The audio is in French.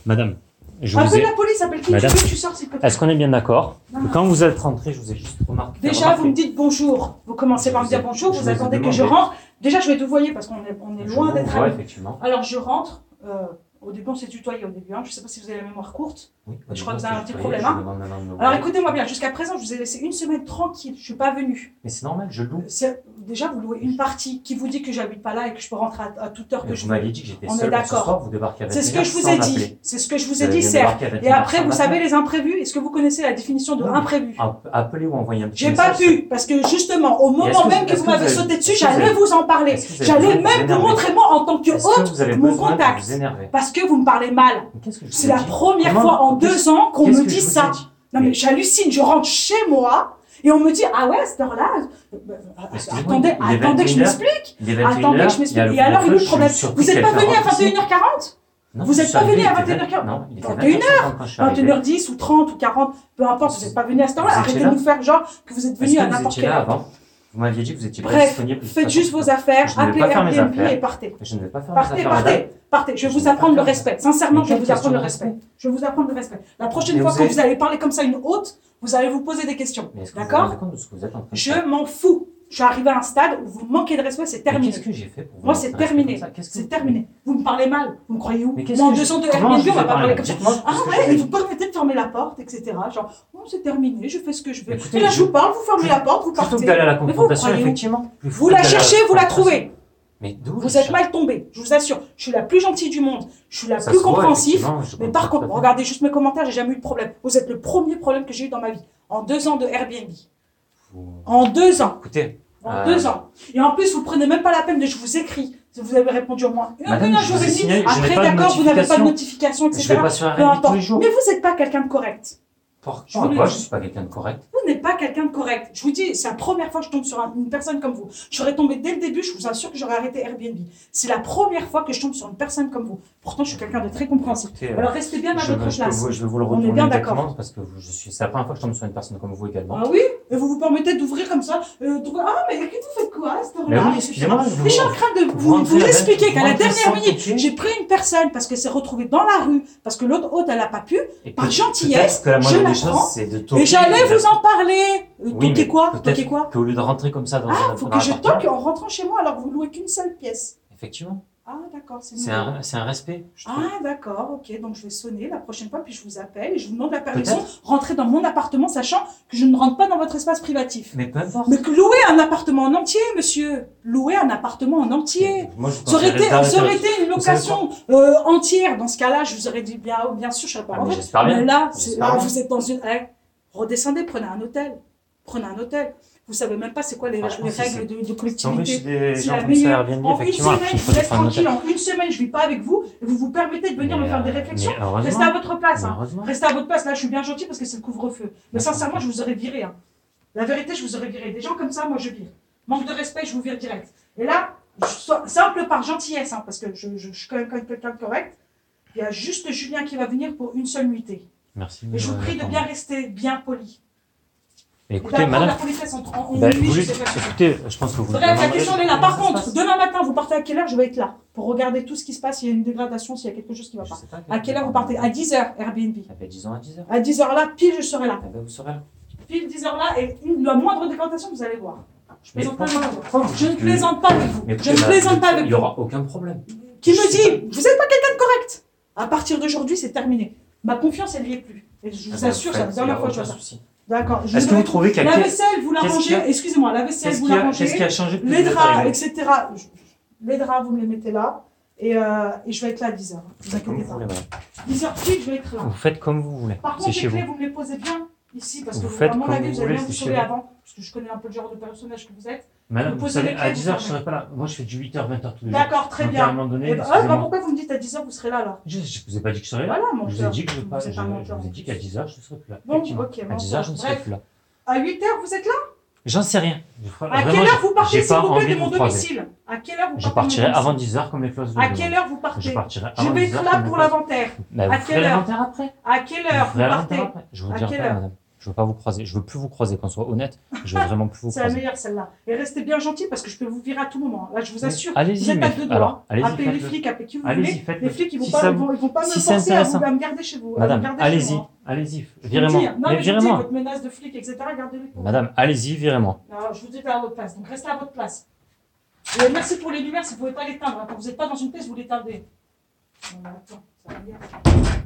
Madame, je vous Appelle ai... la police, appelle qui tu Madame, veux, tu sors s'il te plaît. Est-ce qu'on est bien d'accord Non. que quand vous êtes rentré, je vous ai juste remarqué... Déjà, vous me dites bonjour. Vous commencez par me dire bonjour, vous attendez que je rentre. Déjà, je vais te voyer parce qu'on est loin d'être amis. Effectivement. Alors, je rentre. Au début, on s'est tutoyé au début. Hein. Je ne sais pas si vous avez la mémoire courte. Oui, Je crois que vous avez un petit problème. Hein. Alors, écoutez-moi bien. Jusqu'à présent, je vous ai laissé une semaine tranquille. Je ne suis pas venue. Mais c'est normal, je loue. Déjà, vous louez une partie qui vous dit que j'habite pas là et que je peux rentrer à toute heure que je veux. Vous m'aviez dit que j'étais On seul. est d'accord. Vous débarquez avec C'est ce que je vous ai dit. C'est ce que je vous ai dit, certes. Et après, vous savez les imprévus. Est-ce que vous connaissez la définition de imprévu? Appelez ou envoyez un petit J'ai pas pu, parce que justement, au moment même que vous m'avez sauté dessus, j'allais vous en parler. J'allais même vous montrer moi en tant que hôte mon contact. Parce que vous me parlez mal. C'est la première fois en 2 ans qu'on me dit ça. Non mais j'hallucine, je rentre chez moi et on me dit ah ouais à cette heure-là. Attendez que je m'explique. Attendez que je m'explique. Et alors il y a le problème. Vous n'êtes pas venu à 21h40? Vous n'êtes pas venu à 21h40? Non, il était 21h, 21h10 ou 30 ou 40, peu importe, vous n'êtes pas venu à cette heure-là. Arrêtez de nous faire genre que vous êtes venu à n'importe quelle heure. Vous m'aviez dit que vous étiez pas disponible. Bref, faites juste vos affaires, appelez Airbnb et partez. Je ne vais pas faire mes affaires. Partez. Je vais vous apprendre le respect. Sincèrement, je vais vous apprendre le respect. Je vais vous apprendre le respect. La prochaine fois que vous allez parler comme ça à une hôte, vous allez vous poser des questions. D'accord? Je m'en fous. Je suis arrivé à un stade où vous manquez de respect, c'est terminé. Qu'est-ce que j'ai fait pour vous? Moi, c'est terminé. C'est terminé. Vous me parlez mal. Vous me croyez où? Moi, en 2 ans de Airbnb, on va pas parler comme ça. Ah ouais, et vous me permettez de fermer la porte, etc. Genre, bon, c'est terminé, je fais ce que je veux. Et là, je vous parle, vous fermez la porte, vous partez. Plutôt que d'aller à la confrontation, effectivement. Vous la cherchez, vous la trouvez. Mais vous êtes mal tombé, je vous assure. Je suis la plus gentille du monde. Je suis la plus compréhensive. Mais par contre, regardez juste mes commentaires, j'ai jamais eu de problème. Vous êtes le premier problème que j'ai eu dans ma vie. En 2 ans de Airbnb. En 2 ans. Écoutez. En 2 ans. Et en plus, vous prenez même pas la peine de je vous écris. Vous avez répondu au moins un jour et demi. Après, d'accord, vous n'avez pas de notification, etc. Je vais pas sur Airbnb tous les jours. Mais vous n'êtes pas quelqu'un de correct. Pourquoi je suis pas quelqu'un de correct? Vous n'êtes pas quelqu'un de correct. Je vous dis, c'est la première fois que je tombe sur une personne comme vous. J'aurais tombé dès le début, je vous assure que j'aurais arrêté Airbnb. C'est la première fois que je tombe sur une personne comme vous. Pourtant, je suis quelqu'un de très compréhensif. Alors, restez bien à votre place. Je vais vous le retourner. On est bien d'accord. Parce que c'est la première fois que je tombe sur une personne comme vous également. Ah oui? Et vous vous permettez d'ouvrir comme ça. Ah, mais vous faites quoi à cette heure-là? Mais oui, excusez-moi. Je suis en train de vous expliquer qu'à la dernière minute, j'ai pris une personne parce qu'elle s'est retrouvée dans la rue, parce que l'autre hôte, elle n'a pas pu. Par gentillesse, je la prends. Et j'allais vous en parler. Toquer quoi? Toquer quoi? Qu'au lieu de rentrer comme ça dans un faut que je toque en rentrant chez moi alors que vous louez qu'une seule pièce. Effectivement. Ah d'accord, c'est un respect. Ah d'accord, ok. Donc je vais sonner la prochaine fois puis je vous appelle et je vous demande la permission de rentrer dans mon appartement sachant que je ne rentre pas dans votre espace privatif. Mais peu importe. Mais que louer un appartement en entier, monsieur. Louer un appartement en entier. Moi, ça aurait été une location entière. Dans ce cas-là, je vous aurais dit bien sûr, je serais pas rentré. Mais là, vous êtes dans une... redescendez, prenez un hôtel. Prenez un hôtel. Vous savez même pas c'est quoi les règles de collectivité. C'est la meilleure. En une semaine, je vous laisse tranquille. En une semaine, je vis pas avec vous. Et vous vous permettez de venir me faire des réflexions. Restez à votre place. Restez à votre place. Là, je suis bien gentil parce que c'est le couvre-feu. Mais sincèrement, je vous aurais viré. La vérité, je vous aurais viré. Des gens comme ça, moi, je vire. Manque de respect, je vous vire direct. Et là, simple par gentillesse, parce que je suis quand même quelqu'un de correct. Il y a juste Julien qui va venir pour une seule nuitée. Merci. Et je vous prie de bien rester bien poli. Écoutez, madame, écoutez, je pense que vous... Bref, la question est là. Par contre, demain matin, vous partez à quelle heure? Je vais être là pour regarder tout ce qui se passe, s'il y a une dégradation, s'il y a quelque chose qui ne va pas. À quelle heure vous partez? À 10h, Airbnb. Disons à 10h. À 10h là, pile, je serai là. Vous serez là. Pile 10h là, et la moindre dégradation, vous allez voir. Je ne plaisante pas avec vous. Je ne plaisante pas avec vous. Il n'y aura aucun problème. Qui me dit, vous n'êtes pas quelqu'un de correct. À partir d'aujourd'hui, c'est terminé. Ma confiance, elle n'y est plus. Et je vous assure, c'est la dernière fois que je vois ça. D'accord. Est-ce que vous trouvez qu'il y a... La vaisselle, vous la rangez. Excusez-moi, la vaisselle, vous la rangez. Qu'est-ce qui a changé? Les draps, etc. Les draps, vous me les mettez là. Et je vais être là à 10h. Vous inquiétez pas. 10h pile, je vais être là. Vous faites comme vous voulez. Par contre, les clés, vous me les posez bien ici. Parce que, à mon avis, vous allez bien vous sauver avant. Parce que je connais un peu le genre de personnage que vous êtes. Madame, vous savez, à 10h, je ne serai pas là. Moi, je fais du 8h, 20h tous les jours. D'accord, très bien. À un moment donné, pourquoi vous me dites à 10h, vous serez là, alors? Je ne vous ai pas dit que je serais là. Voilà, mon je vous ai dit que je vous ai dit qu'à 10h, je ne serai plus là. Bon, ok. À 10h, je ne serai plus là. À 8h, vous êtes là? J'en sais rien. À quelle heure vous partez, s'il vous plaît, de mon domicile? À quelle heure vous partez? Je partirai avant 10h comme les clauses de... À quelle heure vous partez? Je partirai avant 10h. Je vais être là pour l'inventaire. À quelle heure? L'inventaire après. À quelle heure vous partez? Je vous dirai pas, madame. Je veux pas vous croiser. Je veux plus vous croiser, qu'on soit honnête. Je veux vraiment plus vous croiser. C'est la meilleure, celle-là. Et restez bien gentil parce que je peux vous virer à tout moment. Là, je vous assure. Allez-y, vous êtes à deux doigts. alors, allez-y, appelez les flics, appelez qui vous allez-y, voulez. faites-le. Les flics, ils vont Si pas, ça ils vont pas me si c'est forcer intéressant. à me garder chez vous. Madame, allez-y, allez-y, virez-moi. Non, Mais mais je vous dis, virez-moi. votre menace de flic, etc., gardez-les pour vous. Madame, allez-y, virez-moi. Alors, je vous dis à votre place. Donc, restez à votre place. Et merci pour les lumières, si vous ne pouvez pas l'éteindre. Quand vous n'êtes pas dans une pièce, vous l'éteindez. Bon, bah, attends, ça va bien.